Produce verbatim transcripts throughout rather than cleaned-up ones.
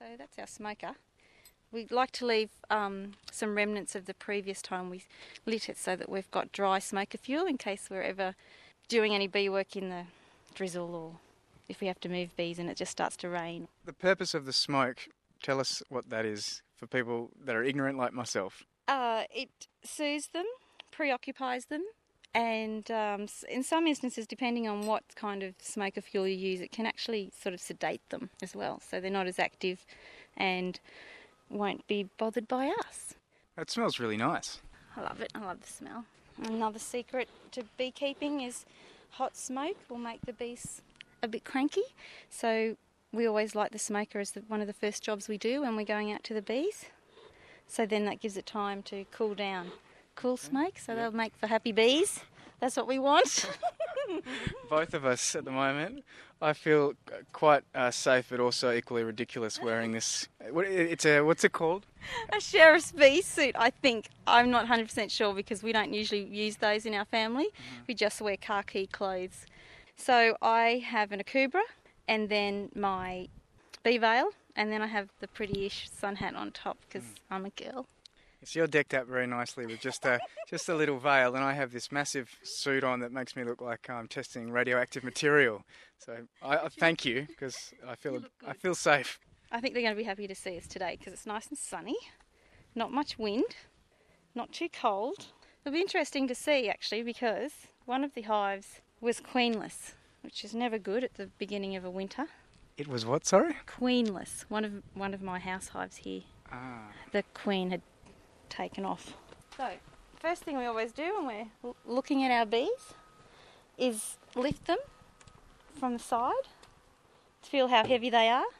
that's our smoker. We like to leave um, some remnants of the previous time we lit it so that we've got dry smoker fuel in case we're ever doing any bee work in the drizzle or if we have to move bees and it just starts to rain. The purpose of the smoke, tell us what that is for people that are ignorant like myself. Uh, it soothes them, preoccupies them, and um, in some instances, depending on what kind of smoker fuel you use, it can actually sort of sedate them as well, so they're not as active and won't be bothered by us. It smells really nice. I love it. I love the smell. Another secret to beekeeping is hot smoke will make the bees a bit cranky. So we always light the smoker as the, one of the first jobs we do when we're going out to the bees. So then that gives it time to cool down. Cool smoke, so they'll make for happy bees. That's what we want. Both of us at the moment. I feel quite uh, safe, but also equally ridiculous wearing this. It's a what's it called? A sheriff's bee suit, I think. I'm not one hundred percent sure because we don't usually use those in our family. Mm-hmm. We just wear khaki clothes. So I have an akubra, and then my bee veil, and then I have the pretty-ish sun hat on top because mm. I'm a girl. So you're decked up very nicely with just a just a little veil, and I have this massive suit on that makes me look like I'm testing radioactive material. So I, I thank you because I feel I feel safe. I think they're going to be happy to see us today because it's nice and sunny, not much wind, not too cold. It'll be interesting to see actually because one of the hives was queenless, which is never good at the beginning of a winter. It was what? Sorry? Queenless. One of one of my house hives here. Ah. The queen had taken off. So, first thing we always do when we're l- looking at our bees is lift them from the side to feel how heavy they are.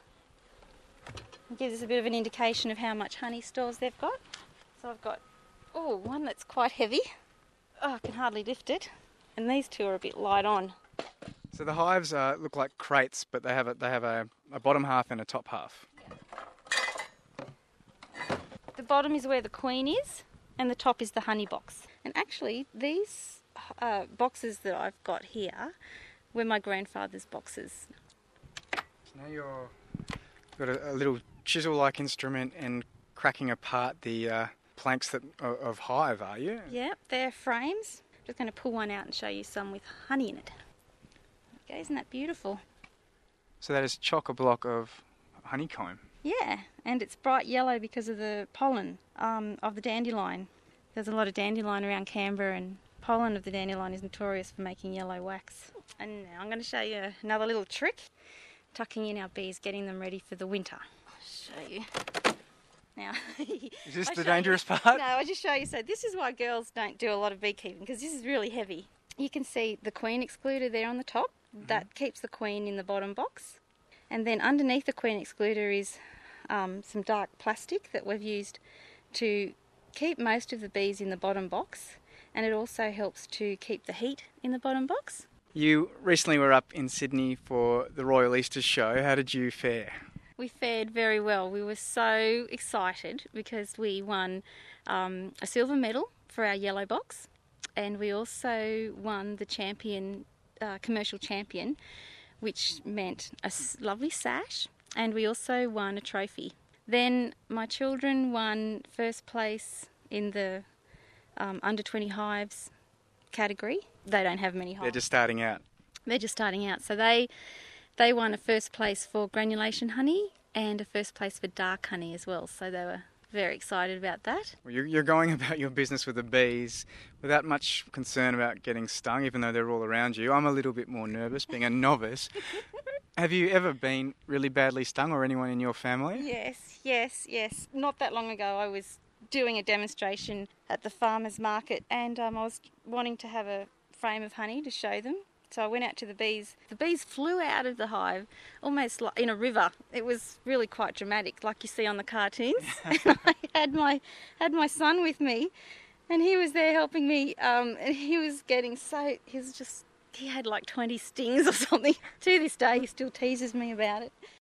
It gives us a bit of an indication of how much honey stores they've got. So I've got, oh, one that's quite heavy. Oh, I can hardly lift it. And these two are a bit light on. So the hives uh, look like crates, but they have a, they have a, a bottom half and a top half. The bottom is where the queen is, and the top is the honey box. And actually, these uh, boxes that I've got here were my grandfather's boxes. So now you're got a, a little chisel-like instrument and cracking apart the uh, planks that of, of hive, are you? Yeah, they're frames. Just going to pull one out and show you some with honey in it. Okay, isn't that beautiful? So that is chock-a-block of honeycomb. Yeah, and it's bright yellow because of the pollen um, of the dandelion. There's a lot of dandelion around Canberra, and pollen of the dandelion is notorious for making yellow wax. And now I'm going to show you another little trick, tucking in our bees, getting them ready for the winter. I'll show you. Now, is this I the dangerous you, part? No, I'll just show you. So this is why girls don't do a lot of beekeeping, because this is really heavy. You can see the queen excluder there on the top. Mm-hmm. That keeps the queen in the bottom box. And then underneath the queen excluder is um, some dark plastic that we've used to keep most of the bees in the bottom box, and it also helps to keep the heat in the bottom box. You recently were up in Sydney for the Royal Easter Show. How did you fare? We fared very well. We were so excited because we won um, a silver medal for our yellow box, and we also won the champion, uh, commercial champion, which meant a lovely sash, and we also won a trophy. Then my children won first place in the um, under twenty hives category. They don't have many hives. They're just starting out. They're just starting out. So they they won a first place for granulation honey and a first place for dark honey as well. So they were very excited about that. Well, you're, you're going about your business with the bees without much concern about getting stung, even though they're all around you. I'm a little bit more nervous, being a novice. Have you ever been really badly stung, or anyone in your family? Yes, yes, yes. Not that long ago I was doing a demonstration at the farmers market, and um, I was wanting to have a frame of honey to show them. So I went out to the bees. The bees flew out of the hive almost like in a river. It was really quite dramatic, like you see on the cartoons. And I had my had my son with me, and he was there helping me. Um, and he was getting so he was just he had like twenty stings or something. To this day, he still teases me about it.